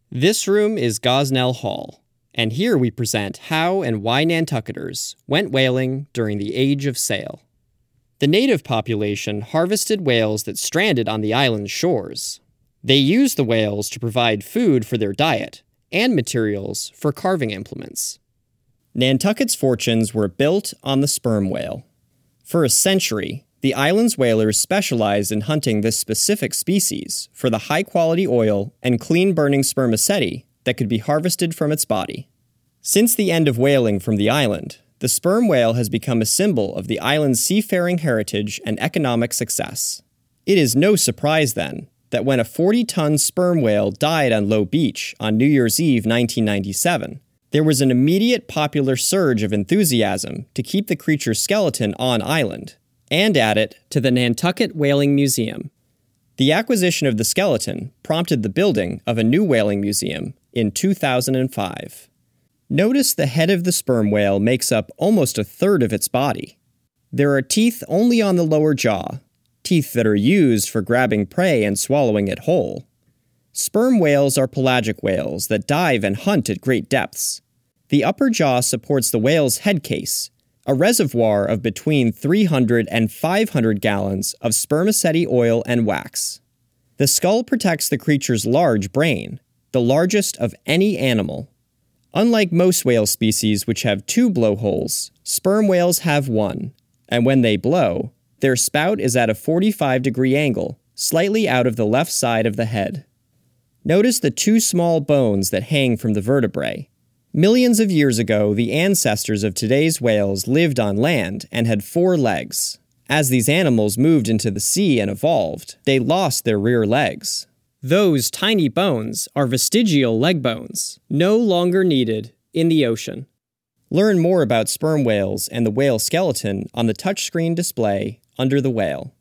This room is Gosnell Hall, and here we present how and why Nantucketers went whaling during the Age of Sail. The native population harvested whales that stranded on the island's shores. They used the whales to provide food for their diet and materials for carving implements. Nantucket's fortunes were built on the sperm whale. For a century, the island's whalers specialized in hunting this specific species for the high-quality oil and clean-burning spermaceti that could be harvested from its body. Since the end of whaling from the island, the sperm whale has become a symbol of the island's seafaring heritage and economic success. It is no surprise, then, that when a 40-ton sperm whale died on Low Beach on New Year's Eve 1997, there was an immediate popular surge of enthusiasm to keep the creature's skeleton on island and add it to the Nantucket Whaling Museum. The acquisition of the skeleton prompted the building of a new whaling museum in 2005. Notice the head of the sperm whale makes up almost a third of its body. There are teeth only on the lower jaw, teeth that are used for grabbing prey and swallowing it whole. Sperm whales are pelagic whales that dive and hunt at great depths. The upper jaw supports the whale's head case, a reservoir of between 300 and 500 gallons of spermaceti oil and wax. The skull protects the creature's large brain, the largest of any animal. Unlike most whale species which have two blowholes, sperm whales have one, and when they blow, their spout is at a 45-degree angle, slightly out of the left side of the head. Notice the two small bones that hang from the vertebrae. Millions of years ago, the ancestors of today's whales lived on land and had 4 legs. As these animals moved into the sea and evolved, they lost their rear legs. Those tiny bones are vestigial leg bones, no longer needed in the ocean. Learn more about sperm whales and the whale skeleton on the touchscreen display under the whale.